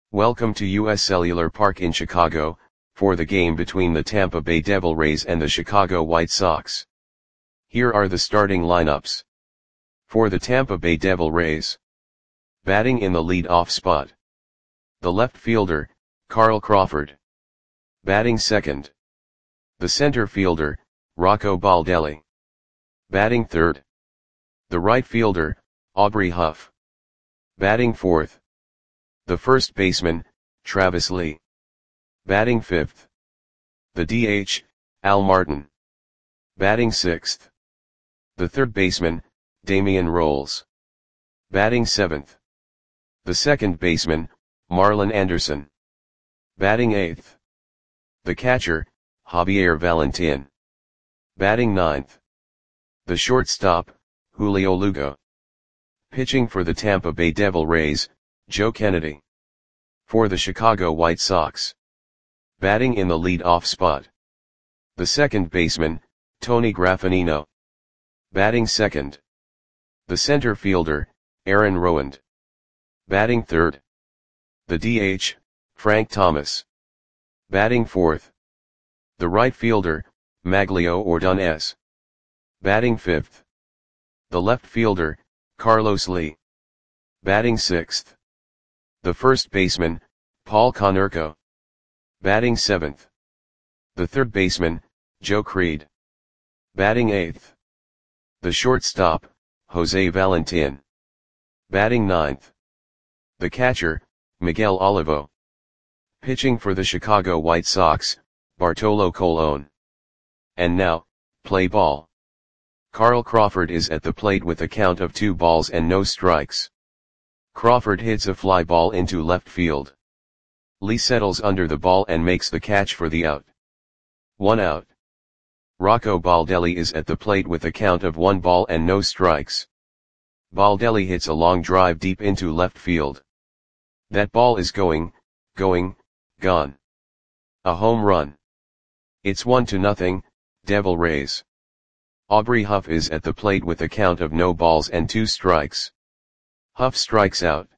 Welcome to US Cellular Park in Chicago, for the game between the Tampa Bay Devil Rays and the Chicago White Sox. Here are the starting lineups. For the Tampa Bay Devil Rays. Batting in the lead-off spot. The left fielder, Carl Crawford. Batting second. The center fielder, Rocco Baldelli. Batting third. The right fielder, Aubrey Huff. Batting fourth. The first baseman, Travis Lee. Batting fifth. The DH, Al Martin. Batting sixth. The third baseman, Damian Rolls. Batting seventh. The second baseman, Marlon Anderson. Batting eighth. The catcher, Javier Valentin. Batting ninth. The shortstop, Julio Lugo. Pitching for the Tampa Bay Devil Rays, Joe Kennedy. For the Chicago White Sox. Batting in the lead-off spot. The second baseman, Tony Graffagnino. Batting second. The center fielder, Aaron Rowand. Batting third. The DH, Frank Thomas. Batting fourth. The right fielder, Maglio Ordonez. Batting fifth. The left fielder, Carlos Lee. Batting sixth. The first baseman, Paul Konerko. Batting seventh. The third baseman, Joe Creed. Batting eighth. The shortstop, Jose Valentin. Batting ninth. The catcher, Miguel Olivo. Pitching for the Chicago White Sox, Bartolo Colon. And now, play ball. Carl Crawford is at the plate with a count of 2 balls and no strikes. Crawford hits a fly ball into left field. Lee settles under the ball and makes the catch for the out. 1 out. Rocco Baldelli is at the plate with a count of 1 ball and no strikes. Baldelli hits a long drive deep into left field. That ball is gone. A home run. It's 1-0, Devil Rays. Aubrey Huff is at the plate with a count of no balls and 2 strikes. Huff strikes out.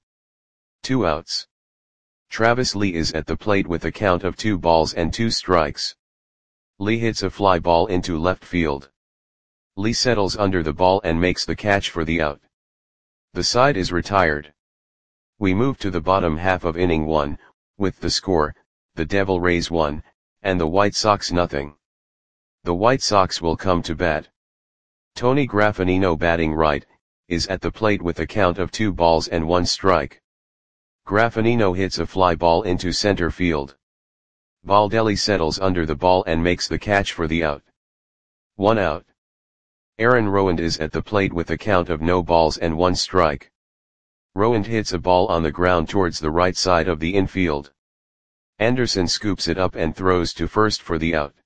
2 outs. Travis Lee is at the plate with a count of 2 balls and 2 strikes. Lee hits a fly ball into left field. Lee settles under the ball and makes the catch for the out. The side is retired. We move to the bottom half of inning 1, with the score, the Devil Rays 1, and the White Sox nothing. The White Sox will come to bat. Tony Graffagnino, batting right, is at the plate with a count of 2 balls and 1 strike. Graffagnino hits a fly ball into center field. Baldelli settles under the ball and makes the catch for the out. 1 out. Aaron Rowand is at the plate with a count of no balls and 1 strike. Rowand hits a ball on the ground towards the right side of the infield. Anderson scoops it up and throws to first for the out.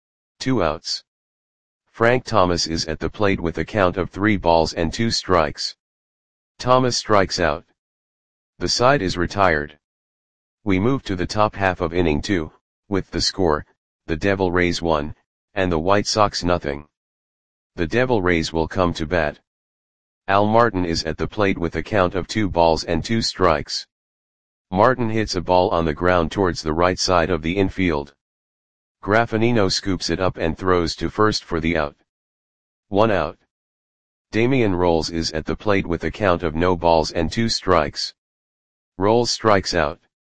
2 outs. Frank Thomas is at the plate with a count of 3 balls and 2 strikes. Thomas strikes out. The side is retired. We move to the top half of inning 2, with the score, the Devil Rays 1, and the White Sox nothing. The Devil Rays will come to bat. Al Martin is at the plate with a count of 2 balls and 2 strikes. Martin hits a ball on the ground towards the right side of the infield. Graffagnino scoops it up and throws to first for the out. 1 out. Damian Rolls is at the plate with a count of no balls and 2 strikes. Rolls strikes out.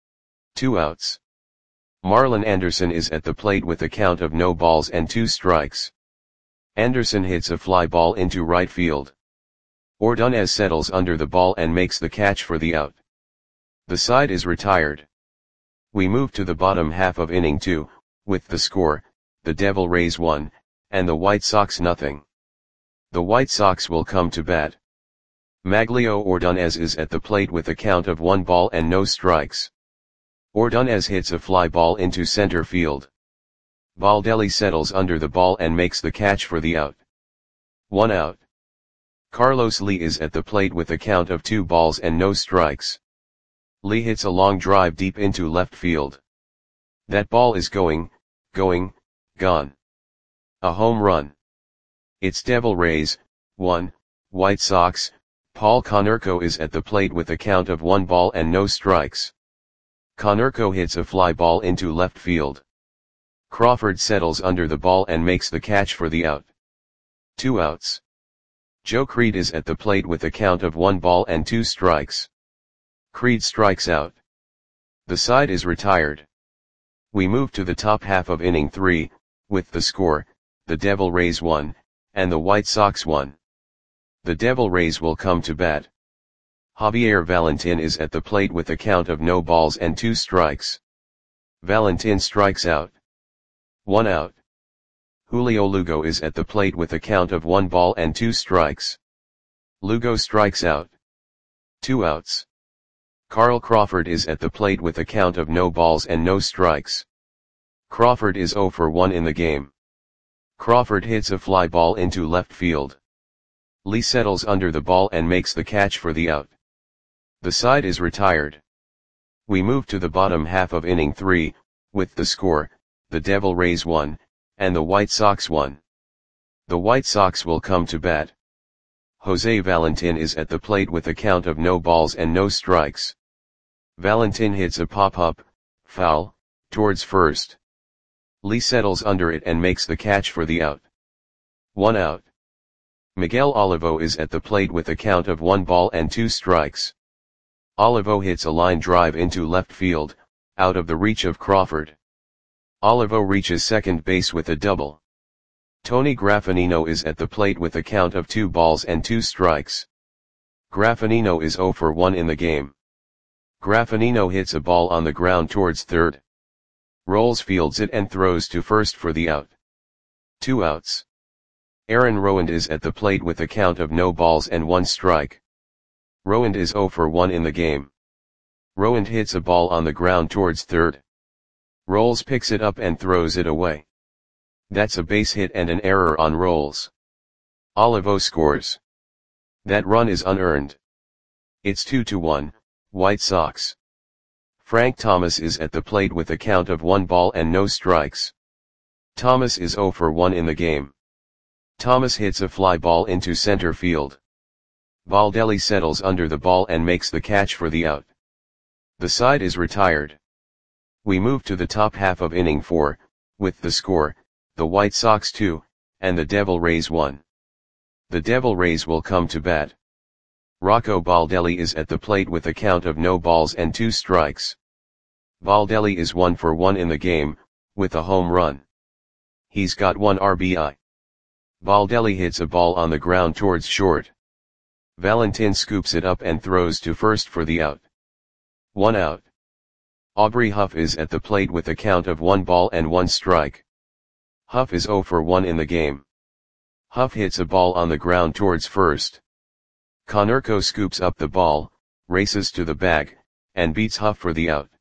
2 outs. Marlon Anderson is at the plate with a count of no balls and 2 strikes. Anderson hits a fly ball into right field. Ordonez settles under the ball and makes the catch for the out. The side is retired. We move to the bottom half of inning 2, with the score, the Devil Rays 1, and the White Sox nothing. The White Sox will come to bat. Maglio Ordonez is at the plate with a count of 1 ball and no strikes. Ordonez hits a fly ball into center field. Baldelli settles under the ball and makes the catch for the out. 1 out. Carlos Lee is at the plate with a count of 2 balls and no strikes. Lee hits a long drive deep into left field. That ball is gone. A home run. It's Devil Rays, 1, White Sox. Paul Konerko is at the plate with a count of 1 ball and no strikes. Konerko hits a fly ball into left field. Crawford settles under the ball and makes the catch for the out. 2 outs. Joe Creed is at the plate with a count of 1 ball and 2 strikes. Creed strikes out. The side is retired. We move to the top half of inning 3, with the score, the Devil Rays 1, and the White Sox 1. The Devil Rays will come to bat. Javier Valentin is at the plate with a count of no balls and 2 strikes. Valentin strikes out. 1 out. Julio Lugo is at the plate with a count of 1 ball and 2 strikes. Lugo strikes out. 2 outs. Carl Crawford is at the plate with a count of no balls and no strikes. Crawford is 0 for 1 in the game. Crawford hits a fly ball into left field. Lee settles under the ball and makes the catch for the out. The side is retired. We move to the bottom half of inning 3, with the score, the Devil Rays 1, and the White Sox 1. The White Sox will come to bat. Jose Valentin is at the plate with a count of no balls and no strikes. Valentin hits a pop-up, foul, towards first. Lee settles under it and makes the catch for the out. 1 out. Miguel Olivo is at the plate with a count of 1 ball and 2 strikes. Olivo hits a line drive into left field, out of the reach of Crawford. Olivo reaches second base with a double. Tony Graffinino is at the plate with a count of 2 balls and 2 strikes. Graffinino is 0 for 1 in the game. Graffinino hits a ball on the ground towards third. Rolls fields it and throws to first for the out. 2 outs. Aaron Rowand is at the plate with a count of no balls and 1 strike. Rowand is 0 for 1 in the game. Rowand hits a ball on the ground towards third. Rolls picks it up and throws it away. That's a base hit and an error on Rolls. Olivo scores. That run is unearned. It's 2-1, White Sox. Frank Thomas is at the plate with a count of 1 ball and no strikes. Thomas is 0 for 1 in the game. Thomas hits a fly ball into center field. Baldelli settles under the ball and makes the catch for the out. The side is retired. We move to the top half of inning 4, with the score, the White Sox 2, and the Devil Rays 1. The Devil Rays will come to bat. Rocco Baldelli is at the plate with a count of no balls and 2 strikes. Baldelli is 1 for 1 in the game, with a home run. He's got 1 RBI. Baldelli hits a ball on the ground towards short. Valentin scoops it up and throws to first for the out. 1 out. Aubrey Huff is at the plate with a count of 1 ball and 1 strike. Huff is 0 for 1 in the game. Huff hits a ball on the ground towards first. Konerko scoops up the ball, races to the bag, and beats Huff for the out.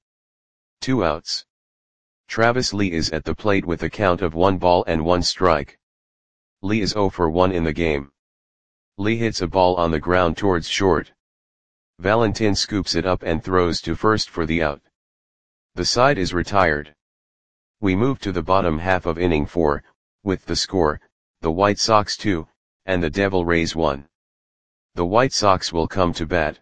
2 outs. Travis Lee is at the plate with a count of 1 ball and 1 strike. Lee is 0 for 1 in the game. Lee hits a ball on the ground towards short. Valentin scoops it up and throws to first for the out. The side is retired. We move to the bottom half of inning 4, with the score, the White Sox 2, and the Devil Rays 1. The White Sox will come to bat.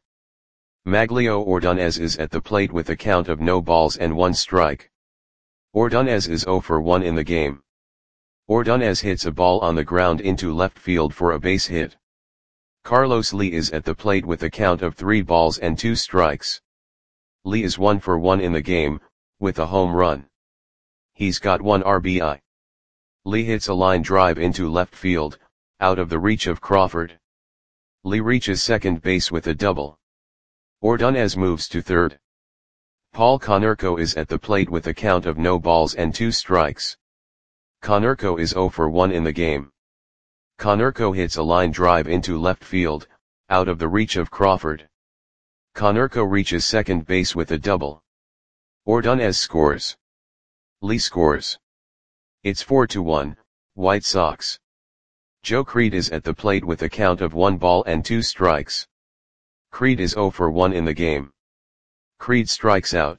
Maglio Ordonez is at the plate with a count of no balls and 1 strike. Ordonez is 0 for 1 in the game. Ordonez hits a ball on the ground into left field for a base hit. Carlos Lee is at the plate with a count of 3 balls and 2 strikes. Lee is 1 for 1 in the game, with a home run. He's got 1 RBI. Lee hits a line drive into left field, out of the reach of Crawford. Lee reaches second base with a double. Ordonez moves to third. Paul Konerko is at the plate with a count of no balls and 2 strikes. Konerko is 0 for 1 in the game. Konerko hits a line drive into left field, out of the reach of Crawford. Konerko reaches second base with a double. Ordonez scores. Lee scores. It's 4-1, White Sox. Joe Creed is at the plate with a count of 1 ball and 2 strikes. Creed is 0 for 1 in the game. Creed strikes out.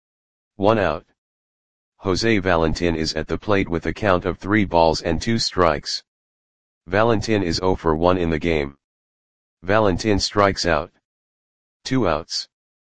1 out. Jose Valentin is at the plate with a count of 3 balls and 2 strikes. Valentin is 0 for 1 in the game. Valentin strikes out. 2 outs.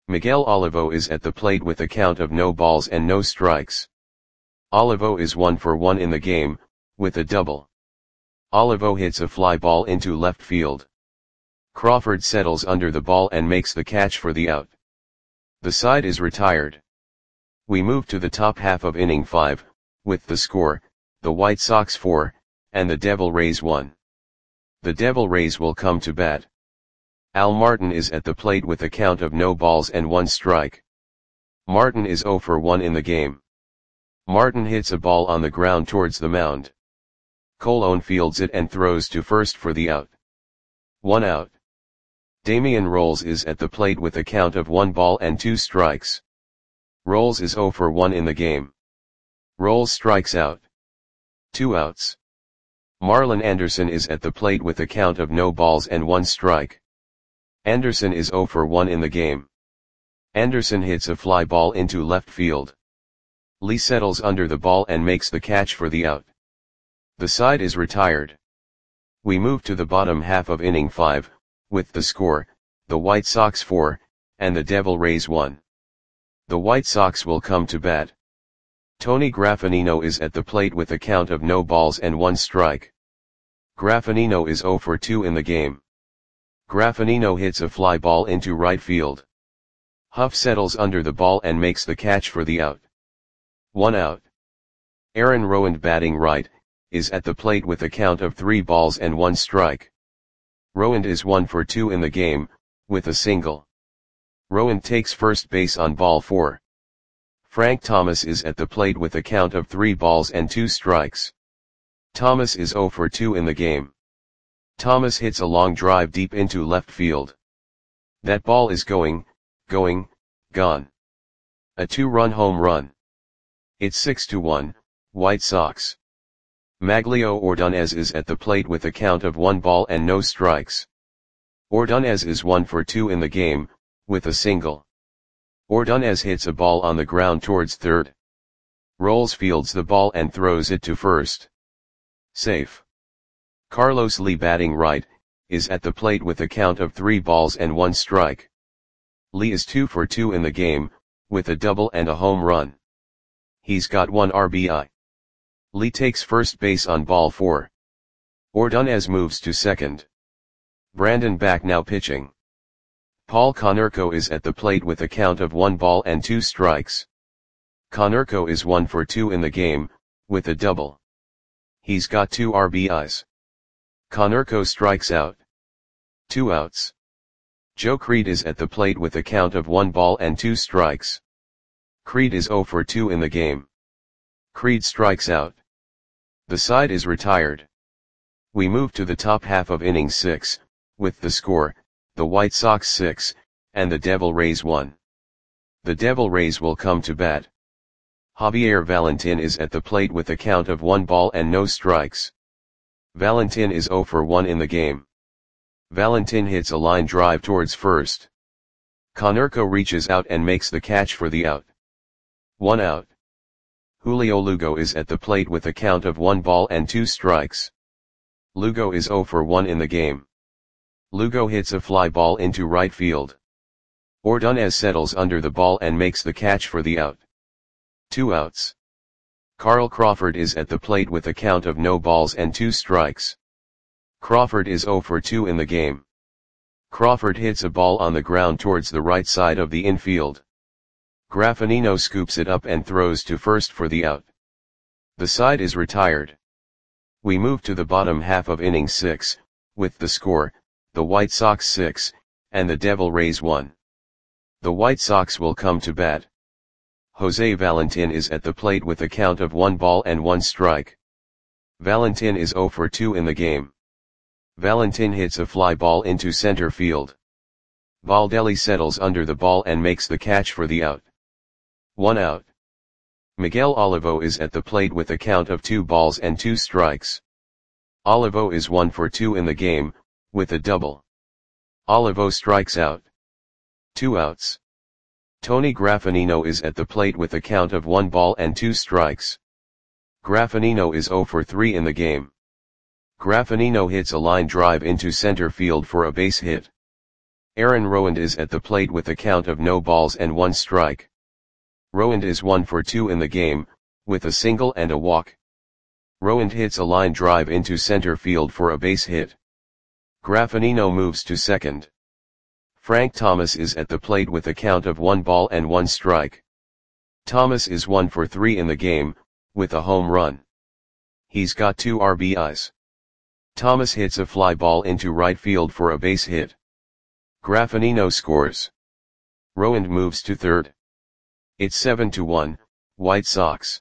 Miguel Olivo is at the plate with a count of no balls and no strikes. Olivo is 1 for 1 in the game, with a double. Olivo hits a fly ball into left field. Crawford settles under the ball and makes the catch for the out. The side is retired. We move to the top half of inning 5, with the score, the White Sox 4, and the Devil Rays 1. The Devil Rays will come to bat. Al Martin is at the plate with a count of no balls and 1 strike. Martin is 0 for 1 in the game. Martin hits a ball on the ground towards the mound. Colon fields it and throws to first for the out. 1 out. Damian Rolls is at the plate with a count of 1 ball and 2 strikes. Rolls is 0 for 1 in the game. Rolls strikes out. 2 outs. Marlon Anderson is at the plate with a count of no balls and 1 strike. Anderson is 0 for 1 in the game. Anderson hits a fly ball into left field. Lee settles under the ball and makes the catch for the out. The side is retired. We move to the bottom half of inning 5, with the score, the White Sox 4, and the Devil Rays 1. The White Sox will come to bat. Tony Graffanino is at the plate with a count of no balls and 1 strike. Graffanino is 0 for 2 in the game. Graffanino hits a fly ball into right field. Huff settles under the ball and makes the catch for the out. 1 out. Aaron Rowand, batting right, is at the plate with a count of 3 balls and 1 strike. Rowand is 1 for 2 in the game, with a single. Rowand takes first base on ball 4. Frank Thomas is at the plate with a count of 3 balls and 2 strikes. Thomas is 0 for 2 in the game. Thomas hits a long drive deep into left field. That ball is gone. A 2-run home run. It's 6-1, White Sox. Maglio Ordonez is at the plate with a count of 1 ball and no strikes. Ordonez is 1 for 2 in the game, with a single. Ordonez hits a ball on the ground towards third. Rolls fields the ball and throws it to first. Safe. Carlos Lee, batting right, is at the plate with a count of 3 balls and 1 strike. Lee is 2 for 2 in the game, with a double and a home run. He's got 1 RBI. Lee takes first base on ball 4. Ordonez moves to second. Brandon Back now pitching. Paul Konerko is at the plate with a count of 1 ball and 2 strikes. Konerko is 1 for 2 in the game, with a double. He's got 2 RBIs. Konerko strikes out. 2 outs. Joe Creed is at the plate with a count of 1 ball and 2 strikes. Creed is 0 for 2 in the game. Creed strikes out. The side is retired. We move to the top half of inning 6, with the score, the White Sox 6, and the Devil Rays 1. The Devil Rays will come to bat. Javier Valentin is at the plate with a count of 1 ball and no strikes. Valentin is 0 for 1 in the game. Valentin hits a line drive towards first. Konerko reaches out and makes the catch for the out. 1 out. Julio Lugo is at the plate with a count of 1 ball and 2 strikes. Lugo is 0 for 1 in the game. Lugo hits a fly ball into right field. Ordonez settles under the ball and makes the catch for the out. 2 outs. Carl Crawford is at the plate with a count of no balls and 2 strikes. Crawford is 0 for 2 in the game. Crawford hits a ball on the ground towards the right side of the infield. Graffanino scoops it up and throws to first for the out. The side is retired. We move to the bottom half of inning 6, with the score, the White Sox 6, and the Devil Rays 1. The White Sox will come to bat. Jose Valentin is at the plate with a count of 1 ball and 1 strike. Valentin is 0 for 2 in the game. Valentin hits a fly ball into center field. Valdelli settles under the ball and makes the catch for the out. 1 out. Miguel Olivo is at the plate with a count of 2 balls and 2 strikes. Olivo is 1 for 2 in the game, with a double. Olivo strikes out. 2 outs. Tony Graffanino is at the plate with a count of 1 ball and 2 strikes. Graffanino is 0 for 3 in the game. Graffanino hits a line drive into center field for a base hit. Aaron Rowand is at the plate with a count of no balls and 1 strike. Rowand is 1 for 2 in the game, with a single and a walk. Rowand hits a line drive into center field for a base hit. Graffinino moves to second. Frank Thomas is at the plate with a count of 1 ball and 1 strike. Thomas is 1 for 3 in the game, with a home run. He's got 2 RBIs. Thomas hits a fly ball into right field for a base hit. Graffinino scores. Rowand moves to third. It's 7-1, White Sox.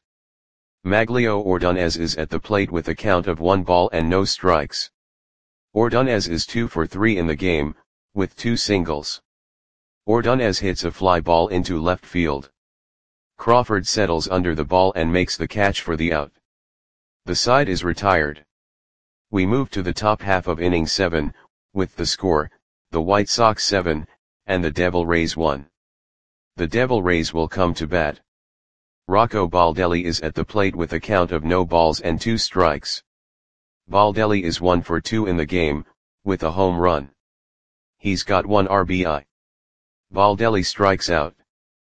Maglio Ordonez is at the plate with a count of 1 ball and no strikes. Ordonez is 2 for 3 in the game, with 2 singles. Ordonez hits a fly ball into left field. Crawford settles under the ball and makes the catch for the out. The side is retired. We move to the top half of inning 7, with the score, the White Sox 7, and the Devil Rays 1. The Devil Rays will come to bat. Rocco Baldelli is at the plate with a count of no balls and 2 strikes. Baldelli is 1 for 2 in the game, with a home run. He's got 1 RBI. Baldelli strikes out.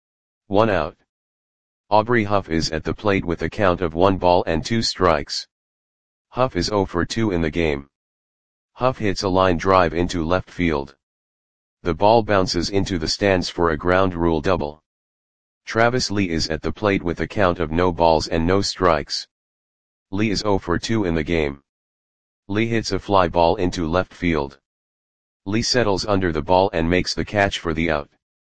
1 out. Aubrey Huff is at the plate with a count of 1 ball and 2 strikes. Huff is 0 for 2 in the game. Huff hits a line drive into left field. The ball bounces into the stands for a ground rule double. Travis Lee is at the plate with a count of no balls and no strikes. Lee is 0 for 2 in the game. Lee hits a fly ball into left field. Lee settles under the ball and makes the catch for the out.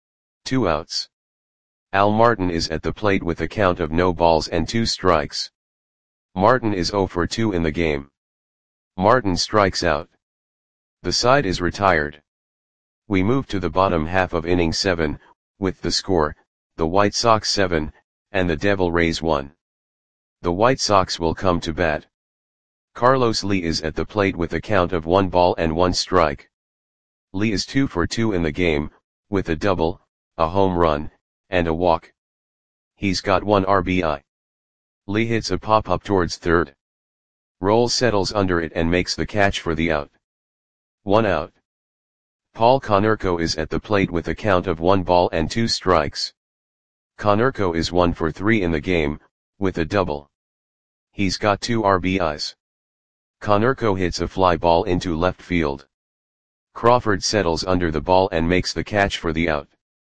2 outs. Al Martin is at the plate with a count of no balls and 2 strikes. Martin is 0 for 2 in the game. Martin strikes out. The side is retired. We move to the bottom half of inning 7, with the score, the White Sox 7, and the Devil Rays 1. The White Sox will come to bat. Carlos Lee is at the plate with a count of 1 ball and 1 strike. Lee is 2 for 2 in the game, with a double, a home run, and a walk. He's got 1 RBI. Lee hits a pop-up towards third. Rolls settles under it and makes the catch for the out. 1 out. Paul Konerko is at the plate with a count of 1 ball and 2 strikes. Konerko is 1 for 3 in the game, with a double. He's got 2 RBIs. Konerko hits a fly ball into left field. Crawford settles under the ball and makes the catch for the out.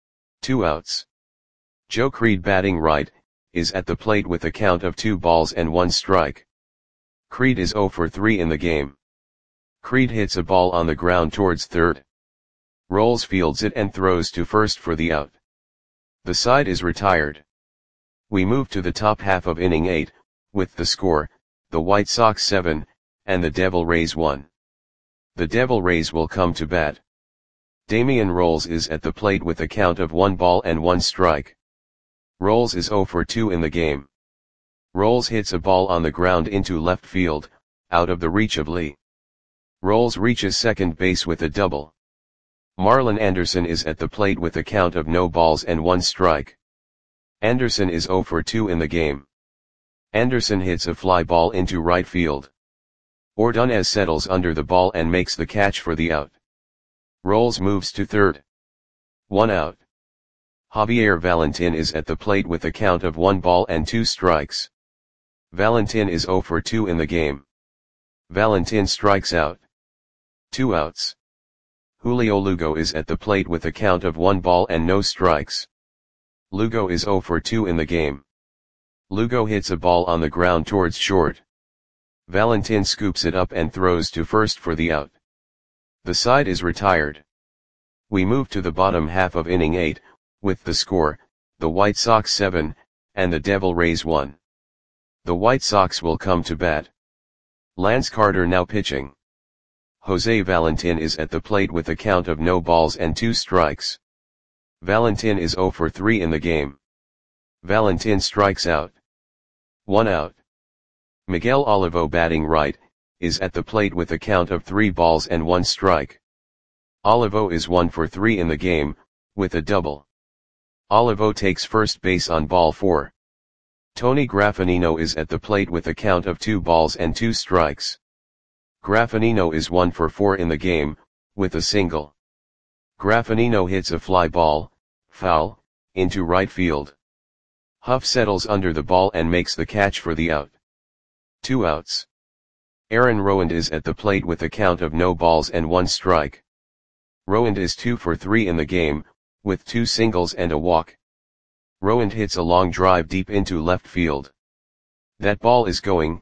2 outs. Joe Creed, batting right, is at the plate with a count of 2 balls and 1 strike. Creed is 0 for 3 in the game. Creed hits a ball on the ground towards third. Rolls fields it and throws to first for the out. The side is retired. We move to the top half of inning 8, with the score, the White Sox 7, and the Devil Rays 1. The Devil Rays will come to bat. Damian Rolls is at the plate with a count of 1 ball and 1 strike. Rolls is 0 for 2 in the game. Rolls hits a ball on the ground into left field, out of the reach of Lee. Rolls reaches second base with a double. Marlon Anderson is at the plate with a count of no balls and 1 strike. Anderson is 0 for 2 in the game. Anderson hits a fly ball into right field. Ordonez settles under the ball and makes the catch for the out. Rolls moves to third. 1 out. Javier Valentin is at the plate with a count of 1 ball and 2 strikes. Valentin is 0 for 2 in the game. Valentin strikes out. 2 outs. Julio Lugo is at the plate with a count of 1 ball and no strikes. Lugo is 0 for 2 in the game. Lugo hits a ball on the ground towards short. Valentin scoops it up and throws to first for the out. The side is retired. We move to the bottom half of inning 8, with the score, the White Sox 7, and the Devil Rays 1. The White Sox will come to bat. Lance Carter now pitching. Jose Valentin is at the plate with a count of no balls and 2 strikes. Valentin is 0 for 3 in the game. Valentin strikes out. 1 out. Miguel Olivo, batting right, is at the plate with a count of 3 balls and 1 strike. Olivo is 1 for 3 in the game, with a double. Olivo takes first base on ball 4. Tony Graffinino is at the plate with a count of 2 balls and 2 strikes. Graffinino is 1 for 4 in the game, with a single. Graffinino hits a fly ball, foul, into right field. Huff settles under the ball and makes the catch for the out. 2 outs. Aaron Rowand is at the plate with a count of no balls and 1 strike. Rowand is 2 for 3 in the game, with 2 singles and a walk. Rowand hits a long drive deep into left field. That ball is gone.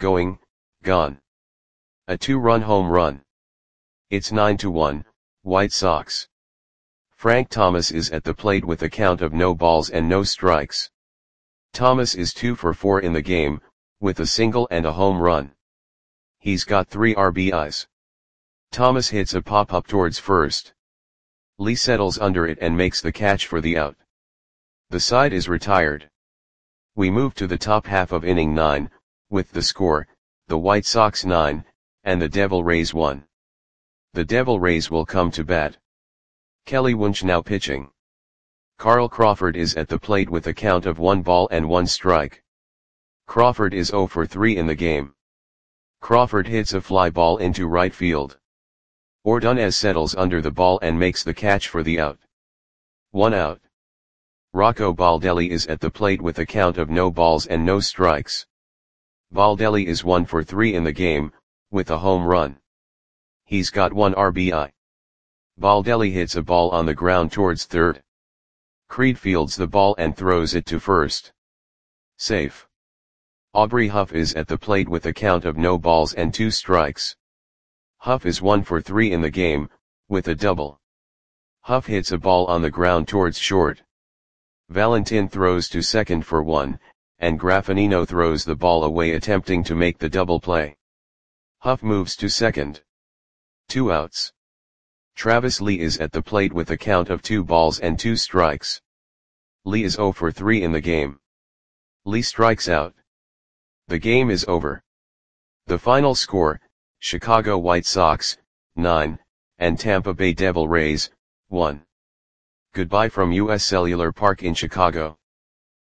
A 2-run home run. It's 9-1, White Sox. Frank Thomas is at the plate with a count of no balls and no strikes. Thomas is 2 for 4 in the game, with a single and a home run. He's got 3 RBIs. Thomas hits a pop-up towards first. Lee settles under it and makes the catch for the out. The side is retired. We move to the top half of inning 9, with the score, the White Sox 9, and the Devil Rays 1. The Devil Rays will come to bat. Kelly Wunsch now pitching. Carl Crawford is at the plate with a count of 1 ball and 1 strike. Crawford is 0 for 3 in the game. Crawford hits a fly ball into right field. Ordonez settles under the ball and makes the catch for the out. 1 out. Rocco Baldelli is at the plate with a count of no balls and no strikes. Baldelli is 1 for 3 in the game, with a home run. He's got 1 RBI. Baldelli hits a ball on the ground towards third. Creed fields the ball and throws it to first. Safe. Aubrey Huff is at the plate with a count of no balls and 2 strikes. Huff is 1 for 3 in the game, with a double. Huff hits a ball on the ground towards short. Valentin throws to second for 1, and Graffinino throws the ball away attempting to make the double play. Huff moves to second. 2 outs. Travis Lee is at the plate with a count of 2 balls and 2 strikes. Lee is 0 for 3 in the game. Lee strikes out. The game is over. The final score, Chicago White Sox, 9, and Tampa Bay Devil Rays, 1. Goodbye from US Cellular Park in Chicago.